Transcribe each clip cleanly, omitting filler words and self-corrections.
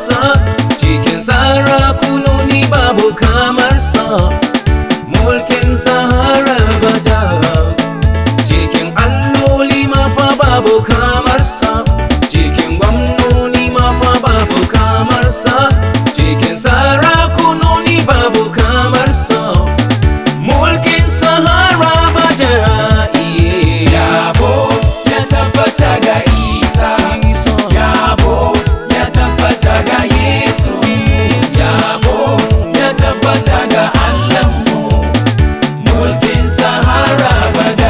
sa, cikin sarakunoni babu kamar sa. Mulkin Sahara bada, cikin alloli ma fa babu kamar sa, cikin gwamnoni ma fa babu kamar sa, cikin sarakunoni babu kamar sa. Mulkin Sahara bada, yabo ya tabbata ga Isa, yabo ya tabbata ga Yesu, yabo ya tabbata ga Allahnmu. Mulkin Sahara bada,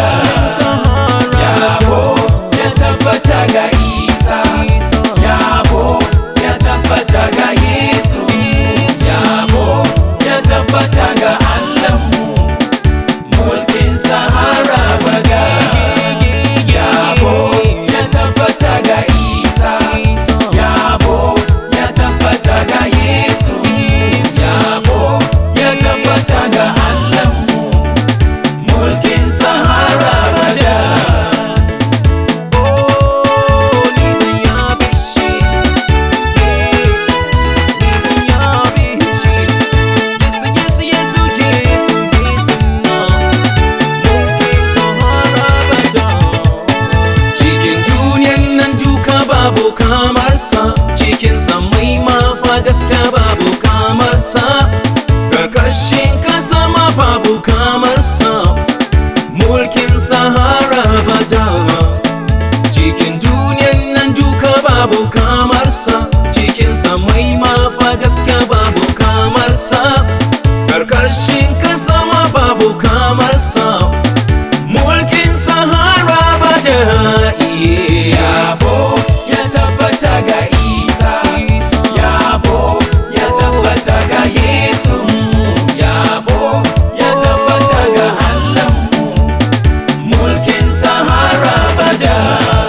yabo ya tabbata ga Isa, yabo ya tabbata ga Yesu, yabo ya tabbata ga Allahnmu. Mulkin Sahara bada, yabo ya tabbata ga Isa, yabo ya tabbata ga Yesu, yabo ya tabbata ga Allahnmu. Mulkin Sahara bada. babu kamar sa, cikin samai ma fa gaskiya babu kamar sa, ƙarƙashin ƙasa ma babu kamar sa. Mulkin Sahara bada, cikin duniyan nan duka babu kamar sa, cikin samai ma fa gaskiya babu kamar sa, ƙarƙashin ƙasa ma babu kamar sa. Mulkin Sahara bada, yabo ya tabbata ga Isa, yabo ya tabbata ga Yesu, yabo ya tabbata ga Allahnmu. Mulkin Sahara bada,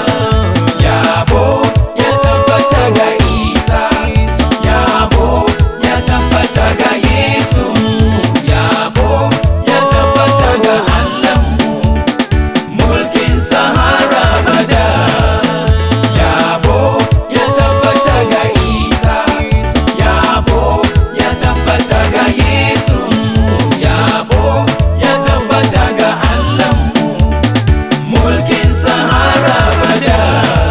yabo ya tabbata ga Isa, yabo ya tabbata ga Yesu, yabo ya tabbata ga Allahnmu. Mulkin Sahara bada, yabo ya tabbata ga Isa, yabo ya tabbata ga Yesu, yabo ya tabbata ga Allahnmu. Mulkin Sahara bada.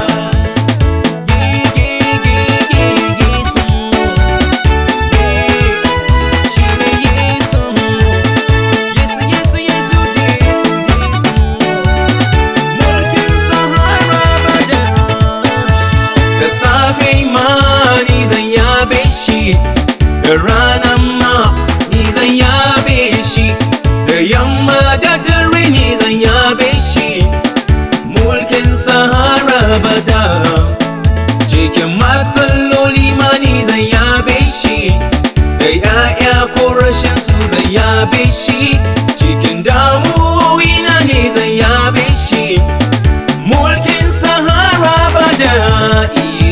Da safe ma ni zan yabe shi, da rana ma ni zan yabe shi, da yamma da dare ni zan yabe shi. Mulkin Sahara bada, cikin matsaloli ma ni zan yabe shi, da ya'ya ko rashin su zan yabe shi, cikin damuwowi na ni zan yabe shi. Mulkin Sahara bada,